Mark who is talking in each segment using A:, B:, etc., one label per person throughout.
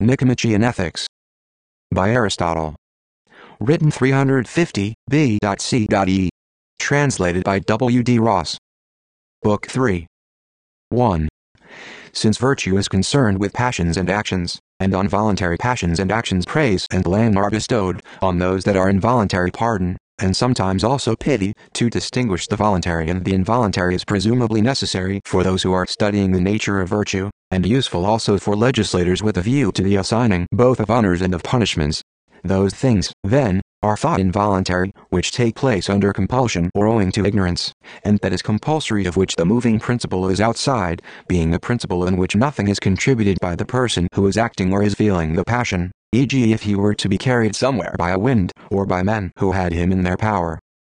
A: Nicomachean Ethics. By Aristotle. Written 350 B.C.E. Translated by W. D. Ross. Book 3. 1. Since virtue is concerned with passions and actions, and on voluntary passions and actions praise and blame are bestowed, on those that are involuntary pardon, and sometimes also pity, to distinguish the voluntary and the involuntary is presumably necessary for those who are studying the nature of virtue, and useful also for legislators with a view to the assigning both of honors and of punishments. Those things, then, are thought involuntary, which take place under compulsion or owing to ignorance, and that is compulsory of which the moving principle is outside, being a principle in which nothing is contributed by the person who is acting or is feeling the passion, e.g. if he were to be carried somewhere by a wind, or by men who had him in their power.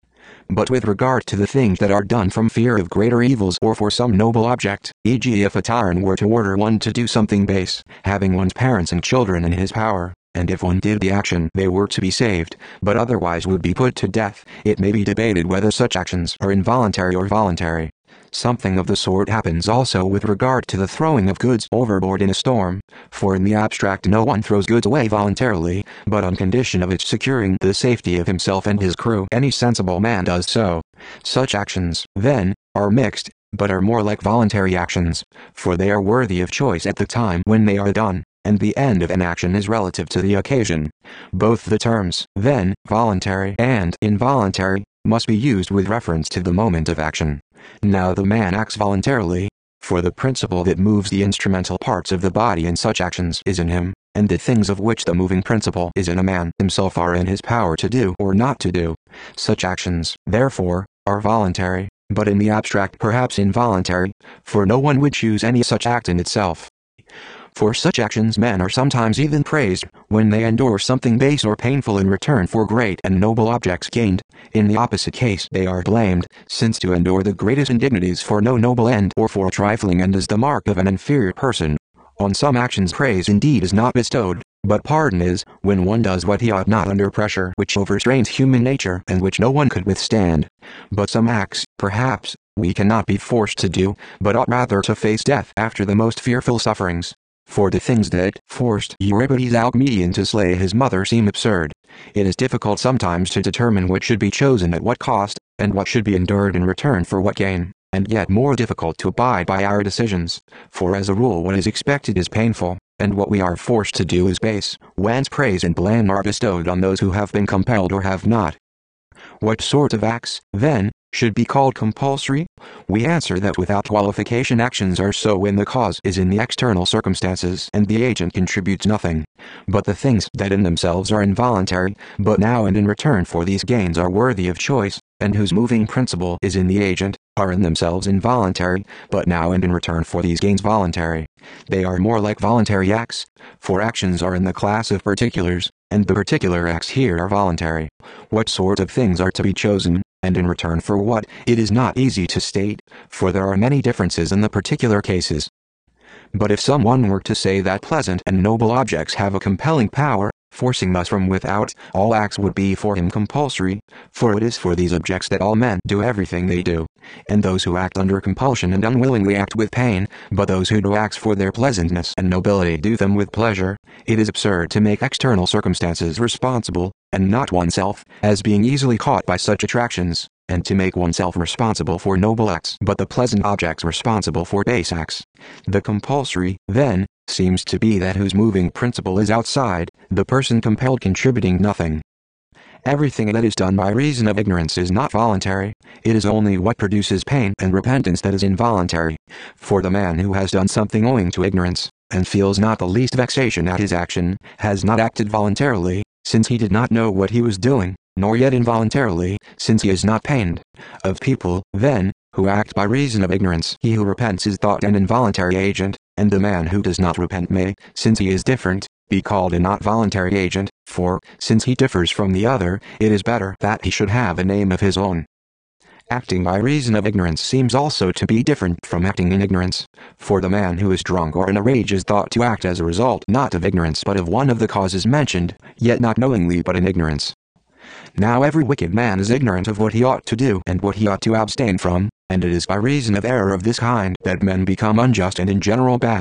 A: But with regard to the things that are done from fear of greater evils or for some noble object, e.g. if a tyrant were to order one to do something base, having one's parents and children in his power, and if one did the action they were to be saved, but otherwise would be put to death, it may be debated whether such actions are involuntary or voluntary. Something of the sort happens also with regard to the throwing of goods overboard in a storm, for in the abstract no one throws goods away voluntarily, but on condition of its securing the safety of himself and his crew. Any sensible man does so. Such actions, then, are mixed, but are more like voluntary actions, for they are worthy of choice at the time when they are done, and the end of an action is relative to the occasion. Both the terms, then, voluntary and involuntary, must be used with reference to the moment of action. Now the man acts voluntarily, for the principle that moves the instrumental parts of the body in such actions is in him, and the things of which the moving principle is in a man himself are in his power to do or not to do. Such actions, therefore, are voluntary, but in the abstract perhaps involuntary, for no one would choose any such act in itself. For such actions men are sometimes even praised, when they endure something base or painful in return for great and noble objects gained. In the opposite case they are blamed, since to endure the greatest indignities for no noble end or for a trifling end is the mark of an inferior person. On some actions praise indeed is not bestowed, but pardon is, when one does what he ought not under pressure which overstrains human nature and which no one could withstand. But some acts, perhaps, we cannot be forced to do, but ought rather to face death after the most fearful sufferings. For the things that forced Euripides Alcmaeon to slay his mother seem absurd. It is difficult sometimes to determine what should be chosen at what cost, and what should be endured in return for what gain, and yet more difficult to abide by our decisions, for as a rule what is expected is painful, and what we are forced to do is base, whence praise and blame are bestowed on those who have been compelled or have not. What sort of acts, then, should be called compulsory? We answer that without qualification actions are so when the cause is in the external circumstances and the agent contributes nothing. But the things that in themselves are involuntary, but now and in return for these gains are worthy of choice, and whose moving principle is in the agent, are in themselves involuntary, but now and in return for these gains voluntary. They are more like voluntary acts, for actions are in the class of particulars, and the particular acts here are voluntary. What sort of things are to be chosen, and in return for what, it is not easy to state, for there are many differences in the particular cases. But if someone were to say that pleasant and noble objects have a compelling power, forcing thus from without, all acts would be for him compulsory, for it is for these objects that all men do everything they do, and those who act under compulsion and unwillingly act with pain, but those who do acts for their pleasantness and nobility do them with pleasure. It is absurd to make external circumstances responsible, and not oneself, as being easily caught by such attractions, and to make oneself responsible for noble acts but the pleasant objects responsible for base acts. The compulsory, then, seems to be that whose moving principle is outside, the person compelled contributing nothing. Everything that is done by reason of ignorance is not voluntary, it is only what produces pain and repentance that is involuntary. For the man who has done something owing to ignorance, and feels not the least vexation at his action, has not acted voluntarily, since he did not know what he was doing, nor yet involuntarily, since he is not pained. Of people, then, who act by reason of ignorance, he who repents is thought an involuntary agent, and the man who does not repent may, since he is different, be called a not voluntary agent, for, since he differs from the other, it is better that he should have a name of his own. Acting by reason of ignorance seems also to be different from acting in ignorance, for the man who is drunk or in a rage is thought to act as a result not of ignorance but of one of the causes mentioned, yet not knowingly but in ignorance. Now every wicked man is ignorant of what he ought to do and what he ought to abstain from, and it is by reason of error of this kind that men become unjust and in general bad.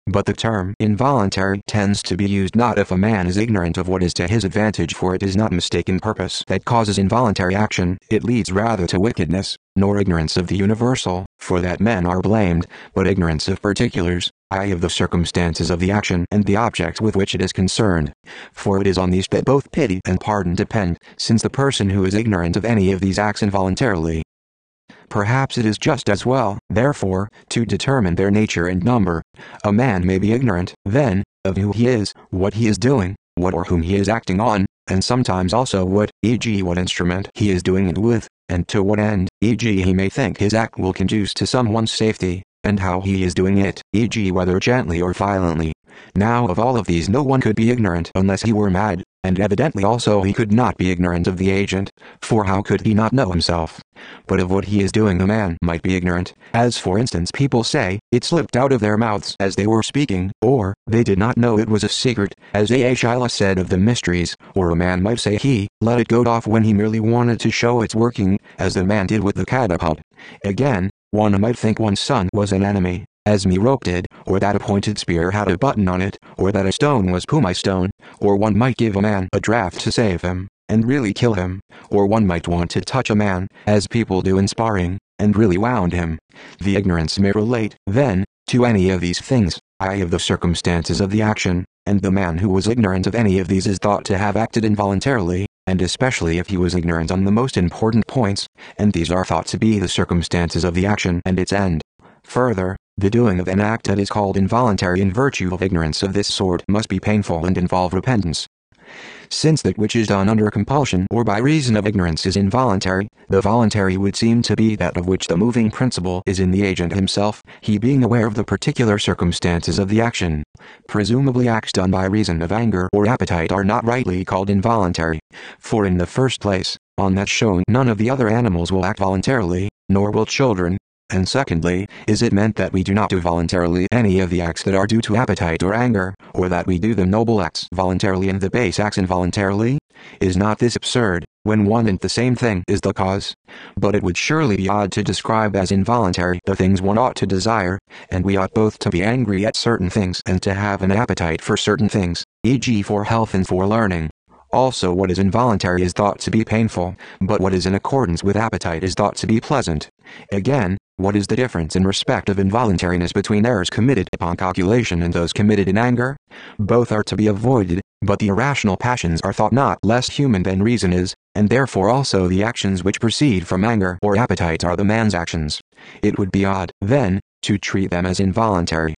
A: But the term involuntary tends to be used not if a man is ignorant of what is to his advantage, for it is not mistaken purpose that causes involuntary action, it leads rather to wickedness, nor ignorance of the universal, for that men are blamed, but ignorance of particulars, i.e. of the circumstances of the action and the object with which it is concerned. For it is on these that both pity and pardon depend, since the person who is ignorant of any of these acts involuntarily, perhaps it is just as well, therefore, to determine their nature and number. A man may be ignorant, then, of who he is, what he is doing, what or whom he is acting on, and sometimes also what, e.g. what instrument he is doing it with, and to what end, e.g. he may think his act will conduce to someone's safety, and how he is doing it, e.g. whether gently or violently. Now of all of these no one could be ignorant unless he were mad, and evidently also he could not be ignorant of the agent, for how could he not know himself? But of what he is doing a man might be ignorant, as for instance people say, it slipped out of their mouths as they were speaking, or, they did not know it was a secret, as A. Shyla said of the mysteries, or a man might say he let it go off when he merely wanted to show its working, as the man did with the catapult. Again, one might think one's son was an enemy, as Merope did, or that a pointed spear had a button on it, or that a stone was pumice stone, or one might give a man a draught to save him, and really kill him, or one might want to touch a man, as people do in sparring, and really wound him. The ignorance may relate, then, to any of these things, i.e. of the circumstances of the action, and the man who was ignorant of any of these is thought to have acted involuntarily, and especially if he was ignorant on the most important points, and these are thought to be the circumstances of the action and its end. Further, the doing of an act that is called involuntary in virtue of ignorance of this sort must be painful and involve repentance. Since that which is done under compulsion or by reason of ignorance is involuntary, the voluntary would seem to be that of which the moving principle is in the agent himself, he being aware of the particular circumstances of the action. Presumably acts done by reason of anger or appetite are not rightly called involuntary, for in the first place, on that shown none of the other animals will act voluntarily, nor will children. And secondly, is it meant that we do not do voluntarily any of the acts that are due to appetite or anger, or that we do the noble acts voluntarily and the base acts involuntarily? Is not this absurd, when one and the same thing is the cause? But it would surely be odd to describe as involuntary the things one ought to desire, and we ought both to be angry at certain things and to have an appetite for certain things, e.g. for health and for learning. Also what is involuntary is thought to be painful, but what is in accordance with appetite is thought to be pleasant. Again, what is the difference in respect of involuntariness between errors committed upon calculation and those committed in anger? Both are to be avoided, but the irrational passions are thought not less human than reason is, and therefore also the actions which proceed from anger or appetite are the man's actions. It would be odd, then, to treat them as involuntary.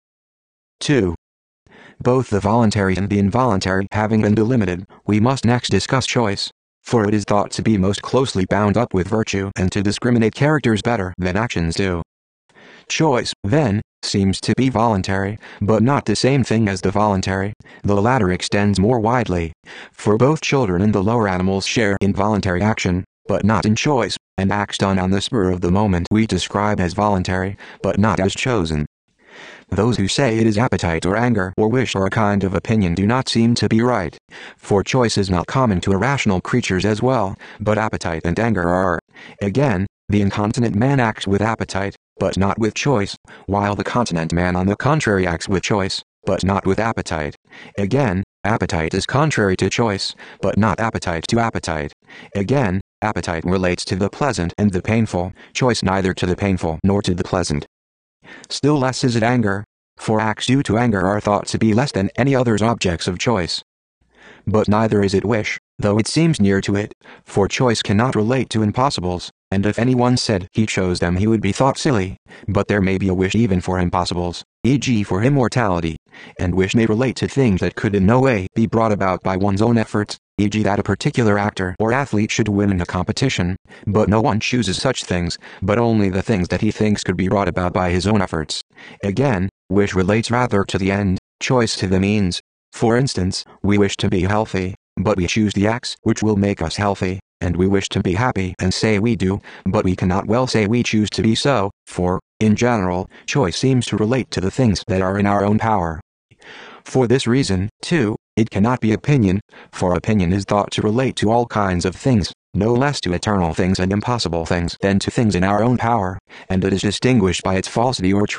A: 2. Both the voluntary and the involuntary having been delimited, we must next discuss choice. For it is thought to be most closely bound up with virtue and to discriminate characters better than actions do. Choice, then, seems to be voluntary, but not the same thing as the voluntary. The latter extends more widely, for both children and the lower animals share in voluntary action, but not in choice, and acts done on the spur of the moment we describe as voluntary, but not as chosen. Those who say it is appetite or anger or wish or a kind of opinion do not seem to be right, for choice is not common to irrational creatures as well, but appetite and anger are. Again, the incontinent man acts with appetite, but not with choice, while the continent man on the contrary acts with choice, but not with appetite. Again, appetite is contrary to choice, but not appetite to appetite. Again, appetite relates to the pleasant and the painful, choice neither to the painful nor to the pleasant. Still less is it anger, for acts due to anger are thought to be less than any others objects of choice. But neither is it wish, though it seems near to it, for choice cannot relate to impossibles, and if anyone said he chose them he would be thought silly, but there may be a wish even for impossibles, e.g. for immortality, and wish may relate to things that could in no way be brought about by one's own efforts, e.g. that a particular actor or athlete should win in a competition, but no one chooses such things, but only the things that he thinks could be brought about by his own efforts. Again, wish relates rather to the end, choice to the means. For instance, we wish to be healthy, but we choose the acts which will make us healthy, and we wish to be happy and say we do, but we cannot well say we choose to be so, for, in general, choice seems to relate to the things that are in our own power. For this reason, too, it cannot be opinion, for opinion is thought to relate to all kinds of things, no less to eternal things and impossible things than to things in our own power, and it is distinguished by its falsity or truth.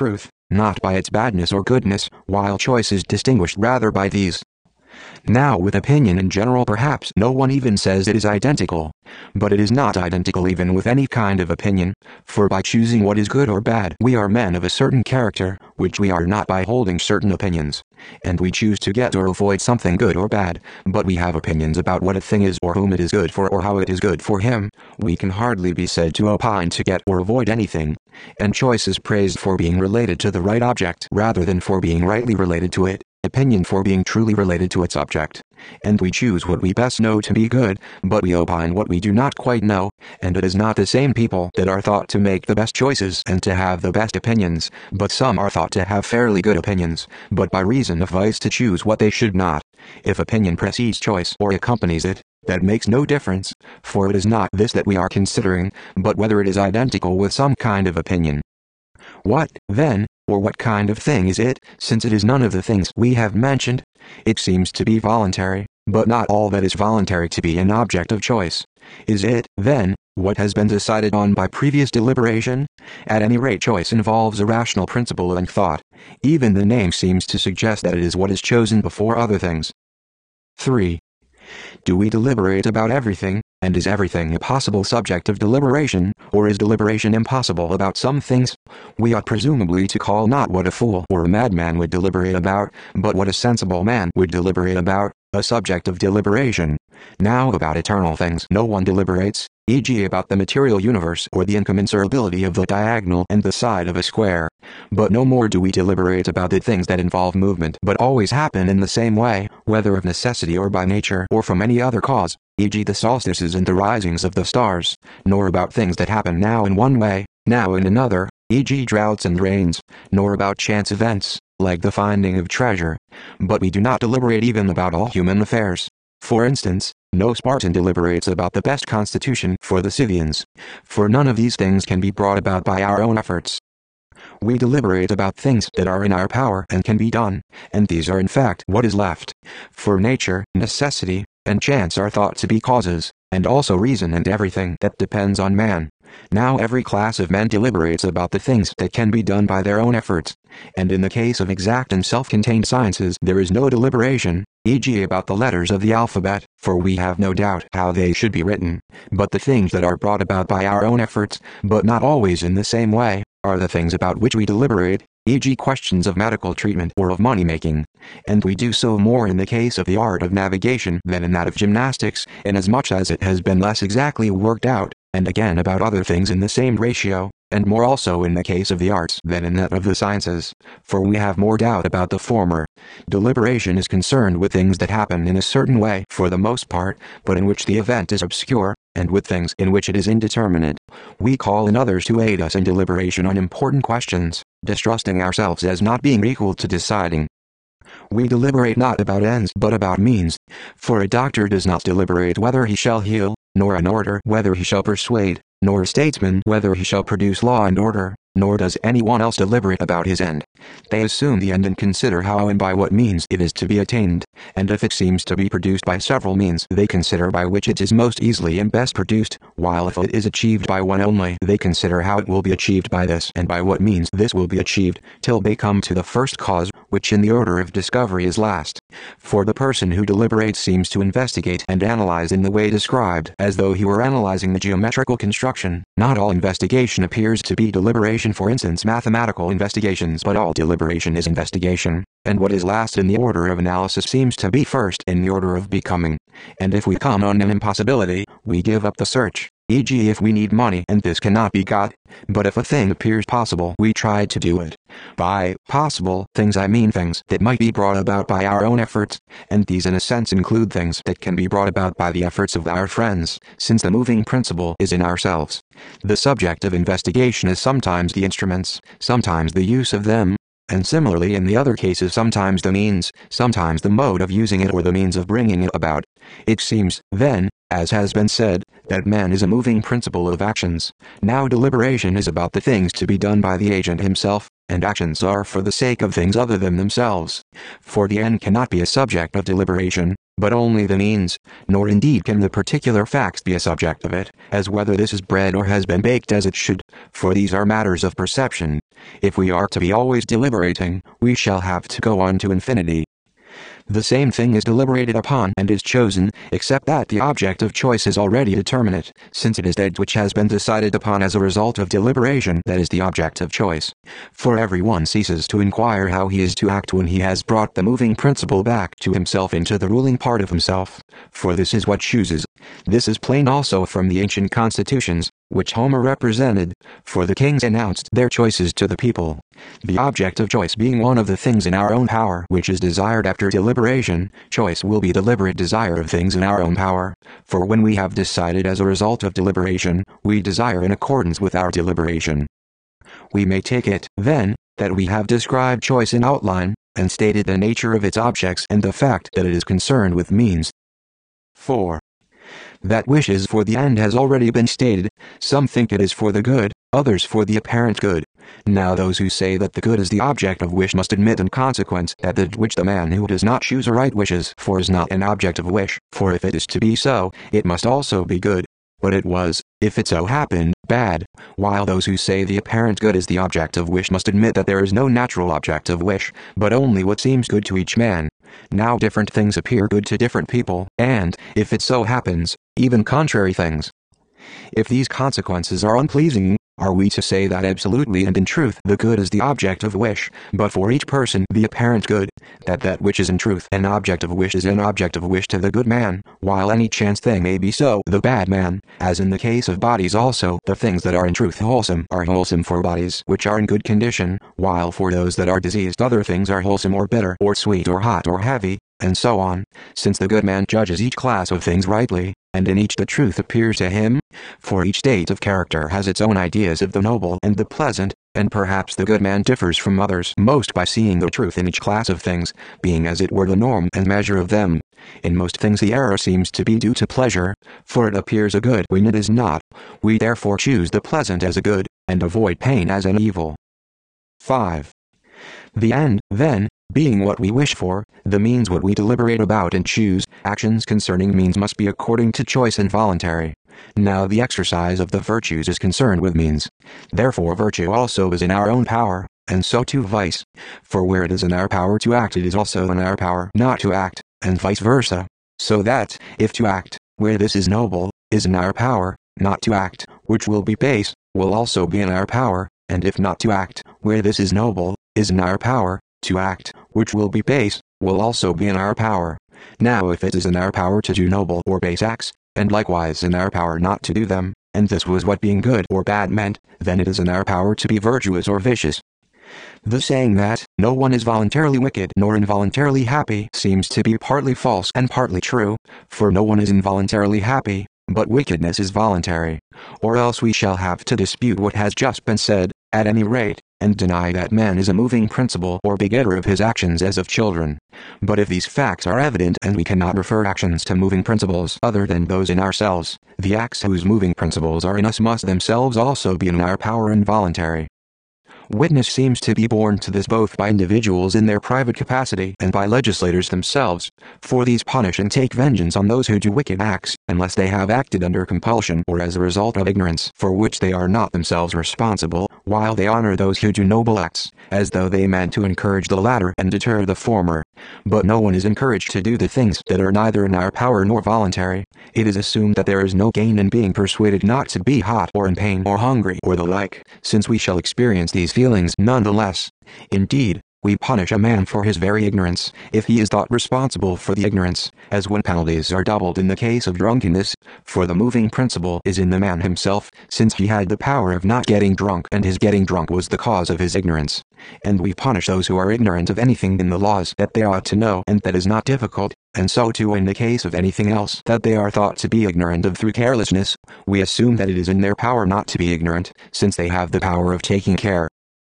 A: not by its badness or goodness, while choice is distinguished rather by these. Now with opinion in general perhaps no one even says it is identical. But it is not identical even with any kind of opinion, for by choosing what is good or bad we are men of a certain character, which we are not by holding certain opinions. And we choose to get or avoid something good or bad, but we have opinions about what a thing is or whom it is good for or how it is good for him. We can hardly be said to opine to get or avoid anything. And choice is praised for being related to the right object rather than for being rightly related to it, opinion for being truly related to its object. And we choose what we best know to be good, but we opine what we do not quite know, and it is not the same people that are thought to make the best choices and to have the best opinions, but some are thought to have fairly good opinions, but by reason of vice to choose what they should not. If opinion precedes choice or accompanies it, that makes no difference, for it is not this that we are considering, but whether it is identical with some kind of opinion. What, then, or what kind of thing is it, since it is none of the things we have mentioned? It seems to be voluntary, but not all that is voluntary to be an object of choice. Is it, then, what has been decided on by previous deliberation? At any rate choice involves a rational principle and thought. Even the name seems to suggest that it is what is chosen before other things. 3. Do we deliberate about everything, and is everything a possible subject of deliberation, or is deliberation impossible about some things? We ought presumably to call not what a fool or a madman would deliberate about, but what a sensible man would deliberate about, a subject of deliberation. Now about eternal things no one deliberates, e.g. about the material universe or the incommensurability of the diagonal and the side of a square. But no more do we deliberate about the things that involve movement but always happen in the same way, whether of necessity or by nature or from any other cause, e.g. the solstices and the risings of the stars, nor about things that happen now in one way, now in another, e.g. droughts and rains, nor about chance events, like the finding of treasure. But we do not deliberate even about all human affairs. For instance, no Spartan deliberates about the best constitution for the Scythians, for none of these things can be brought about by our own efforts. We deliberate about things that are in our power and can be done, and these are in fact what is left. For nature, necessity, and chance are thought to be causes, and also reason and everything that depends on man. Now every class of men deliberates about the things that can be done by their own efforts, and in the case of exact and self-contained sciences there is no deliberation, e.g. about the letters of the alphabet, for we have no doubt how they should be written, but the things that are brought about by our own efforts, but not always in the same way, are the things about which we deliberate, e.g. questions of medical treatment or of money-making, and we do so more in the case of the art of navigation than in that of gymnastics, inasmuch as it has been less exactly worked out, and again about other things in the same ratio, and more also in the case of the arts than in that of the sciences, for we have more doubt about the former. Deliberation is concerned with things that happen in a certain way for the most part, but in which the event is obscure, and with things in which it is indeterminate. We call in others to aid us in deliberation on important questions, distrusting ourselves as not being equal to deciding. We deliberate not about ends but about means, for a doctor does not deliberate whether he shall heal, nor an orator whether he shall persuade, nor a statesman whether he shall produce law and order, nor does anyone else deliberate about his end. They assume the end and consider how and by what means it is to be attained, and if it seems to be produced by several means they consider by which it is most easily and best produced, while if it is achieved by one only they consider how it will be achieved by this and by what means this will be achieved, till they come to the first cause, which in the order of discovery is last. For the person who deliberates seems to investigate and analyze in the way described, as though he were analyzing the geometrical construction. Not all investigation appears to be deliberation, for instance mathematical investigations, but all deliberation is investigation, and what is last in the order of analysis seems to be first in the order of becoming. And if we come on an impossibility, we give up the search, e.g. if we need money and this cannot be got, but if a thing appears possible we try to do it. By possible things I mean things that might be brought about by our own efforts, and these in a sense include things that can be brought about by the efforts of our friends, since the moving principle is in ourselves. The subject of investigation is sometimes the instruments, sometimes the use of them, and similarly in the other cases sometimes the means, sometimes the mode of using it or the means of bringing it about. It seems, then, as has been said, that man is a moving principle of actions. Now deliberation is about the things to be done by the agent himself, and actions are for the sake of things other than themselves. For the end cannot be a subject of deliberation, but only the means, nor indeed can the particular facts be a subject of it, as whether this is bread or has been baked as it should, for these are matters of perception, If we are to be always deliberating, we shall have to go on to infinity. The same thing is deliberated upon and is chosen, except that the object of choice is already determinate, since it is that which has been decided upon as a result of deliberation that is the object of choice. For everyone ceases to inquire how he is to act when he has brought the moving principle back to himself into the ruling part of himself, for this is what chooses. This is plain also from the ancient constitutions, which Homer represented, for the kings announced their choices to the people. The object of choice being one of the things in our own power which is desired after deliberation, choice will be deliberate desire of things in our own power, for when we have decided as a result of deliberation, we desire in accordance with our deliberation. We may take it, then, that we have described choice in outline, and stated the nature of its objects and the fact that it is concerned with means. 4. That wish is for the end has already been stated. Some think it is for the good, others for the apparent good. Now those who say that the good is the object of wish must admit in consequence that that which the man who does not choose aright wishes for is not an object of wish, for if it is to be so, it must also be good. But it was, if it so happened, bad, while those who say the apparent good is the object of wish must admit that there is no natural object of wish, but only what seems good to each man. Now different things appear good to different people, and, if it so happens, even contrary things. If these consequences are unpleasing, are we to say that absolutely and in truth the good is the object of wish, but for each person the apparent good, that which is in truth an object of wish is an object of wish to the good man, while any chance thing may be so the bad man, as in the case of bodies also the things that are in truth wholesome are wholesome for bodies which are in good condition, while for those that are diseased other things are wholesome or bitter or sweet or hot or heavy, and so on, since the good man judges each class of things rightly, and in each the truth appears to him. For each state of character has its own ideas of the noble and the pleasant, and perhaps the good man differs from others most by seeing the truth in each class of things, being as it were the norm and measure of them. In most things the error seems to be due to pleasure, for it appears a good when it is not. We therefore choose the pleasant as a good, and avoid pain as an evil. 5. The end, then, being what we wish for, the means what we deliberate about and choose, actions concerning means must be according to choice and voluntary. Now the exercise of the virtues is concerned with means. Therefore virtue also is in our own power, and so too vice. For where it is in our power to act it is also in our power not to act, and vice versa. So that, if to act, where this is noble, is in our power, not to act, which will be base, will also be in our power, and if not to act, where this is noble, is in our power, to act, which will be base, will also be in our power. Now if it is in our power to do noble or base acts, and likewise in our power not to do them, and this was what being good or bad meant, then it is in our power to be virtuous or vicious. The saying that no one is voluntarily wicked nor involuntarily happy seems to be partly false and partly true, for no one is involuntarily happy, but wickedness is voluntary. Or else we shall have to dispute what has just been said, at any rate, and deny that man is a moving principle or begetter of his actions as of children. But if these facts are evident and we cannot refer actions to moving principles other than those in ourselves, the acts whose moving principles are in us must themselves also be in our power and voluntary. Witness seems to be borne to this both by individuals in their private capacity and by legislators themselves, for these punish and take vengeance on those who do wicked acts, unless they have acted under compulsion or as a result of ignorance for which they are not themselves responsible, while they honor those who do noble acts, as though they meant to encourage the latter and deter the former. But no one is encouraged to do the things that are neither in our power nor voluntary. It is assumed that there is no gain in being persuaded not to be hot or in pain or hungry or the like, since we shall experience these feelings nonetheless. Indeed, we punish a man for his very ignorance, if he is thought responsible for the ignorance, as when penalties are doubled in the case of drunkenness, for the moving principle is in the man himself, since he had the power of not getting drunk and his getting drunk was the cause of his ignorance. And we punish those who are ignorant of anything in the laws that they ought to know and that is not difficult, and so too in the case of anything else that they are thought to be ignorant of through carelessness, we assume that it is in their power not to be ignorant, since they have the power of taking care.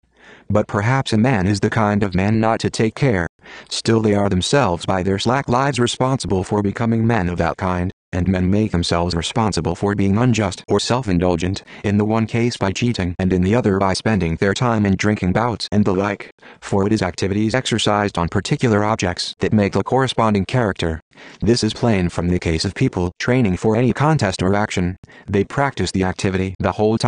A: But perhaps a man is the kind of man not to take care. Still they are themselves by their slack lives responsible for becoming men of that kind, and men make themselves responsible for being unjust or self-indulgent, in the one case by cheating and in the other by spending their time in drinking bouts and the like, for it is activities exercised on particular objects that make a corresponding character. This is plain from the case of people training for any contest or action. They practice the activity the whole time,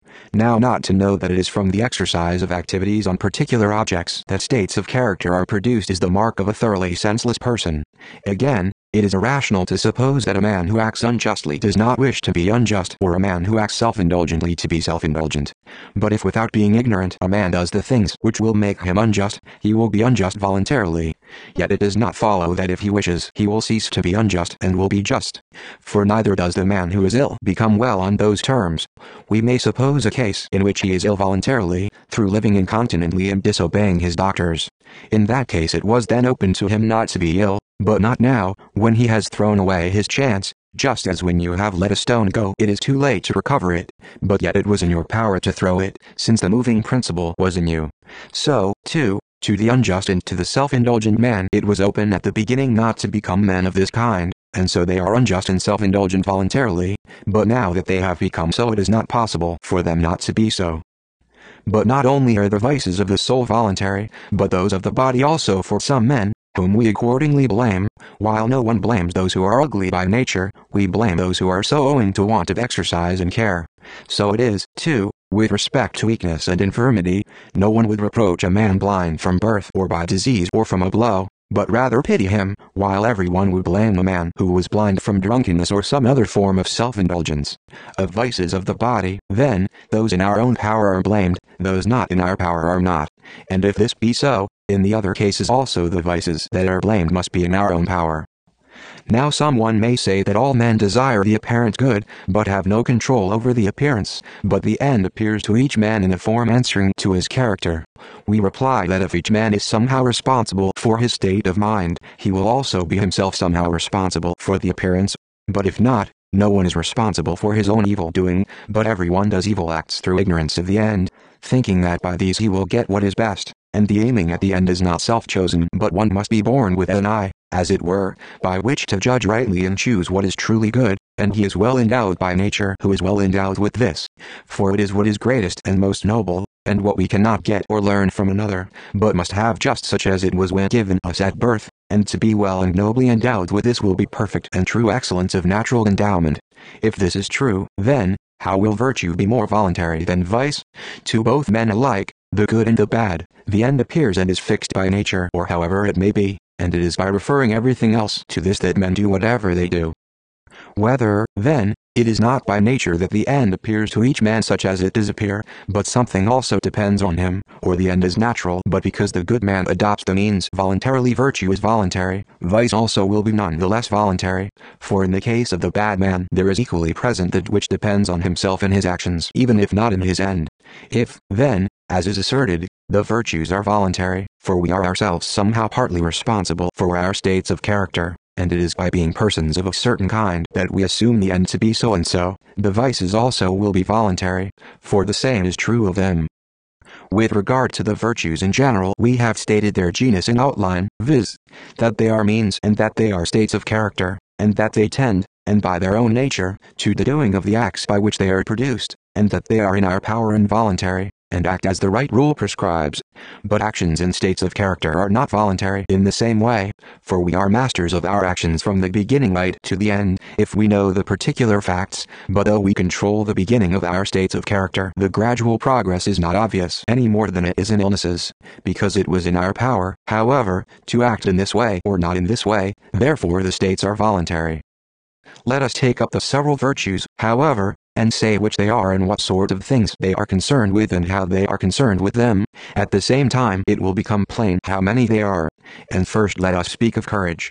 A: Now not to know that it is from the exercise of activities on particular objects that states of character are produced is the mark of a thoroughly senseless person. Again, it is irrational to suppose that a man who acts unjustly does not wish to be unjust, or a man who acts self-indulgently to be self-indulgent. But if without being ignorant a man does the things which will make him unjust, he will be unjust voluntarily. Yet it does not follow that if he wishes he will cease to be unjust and will be just. For neither does the man who is ill become well on those terms. We may suppose a case in which he is ill voluntarily, through living incontinently and disobeying his doctors. In that case it was then open to him not to be ill, but not now, when he has thrown away his chance, just as when you have let a stone go it is too late to recover it, but yet it was in your power to throw it, since the moving principle was in you. So, too, to the unjust and to the self-indulgent man it was open at the beginning not to become men of this kind, and so they are unjust and self-indulgent voluntarily, but now that they have become so it is not possible for them not to be so. But not only are the vices of the soul voluntary, but those of the body also for some men, whom we accordingly blame, while no one blames those who are ugly by nature, we blame those who are so owing to want of exercise and care. So it is, too, with respect to weakness and infirmity. No one would reproach a man blind from birth or by disease or from a blow, but rather pity him, while everyone would blame the man who was blind from drunkenness or some other form of self-indulgence. Of vices of the body, then, those in our own power are blamed, those not in our power are not. And if this be so, in the other cases also the vices that are blamed must be in our own power. Now someone may say that all men desire the apparent good, but have no control over the appearance, but the end appears to each man in a form answering to his character. We reply that if each man is somehow responsible for his state of mind, he will also be himself somehow responsible for the appearance, but if not, no one is responsible for his own evil doing, but everyone does evil acts through ignorance of the end, thinking that by these he will get what is best, and the aiming at the end is not self-chosen but one must be born with an eye, as it were, by which to judge rightly and choose what is truly good, and he is well endowed by nature who is well endowed with this. For it is what is greatest and most noble, and what we cannot get or learn from another, but must have just such as it was when given us at birth, and to be well and nobly endowed with this will be perfect and true excellence of natural endowment. If this is true, then, how will virtue be more voluntary than vice? To both men alike, the good and the bad, the end appears and is fixed by nature or however it may be, and it is by referring everything else to this that men do whatever they do. Whether, then, it is not by nature that the end appears to each man such as it does appear, but something also depends on him, or the end is natural but because the good man adopts the means voluntarily virtue is voluntary, vice also will be none the less voluntary, for in the case of the bad man there is equally present that which depends on himself in his actions even if not in his end. If, then, as is asserted, the virtues are voluntary, for we are ourselves somehow partly responsible for our states of character, and it is by being persons of a certain kind that we assume the end to be so and so, the vices also will be voluntary, for the same is true of them. With regard to the virtues in general we have stated their genus in outline, viz., that they are means and that they are states of character, and that they tend, and by their own nature, to the doing of the acts by which they are produced, and that they are in our power and voluntary, and act as the right rule prescribes. But actions and states of character are not voluntary in the same way, for we are masters of our actions from the beginning right to the end, if we know the particular facts, but though we control the beginning of our states of character the gradual progress is not obvious any more than it is in illnesses, because it was in our power, however, to act in this way or not in this way, therefore the states are voluntary. Let us take up the several virtues, however, and say which they are and what sort of things they are concerned with and how they are concerned with them. At the same time it will become plain how many they are. And first let us speak of courage.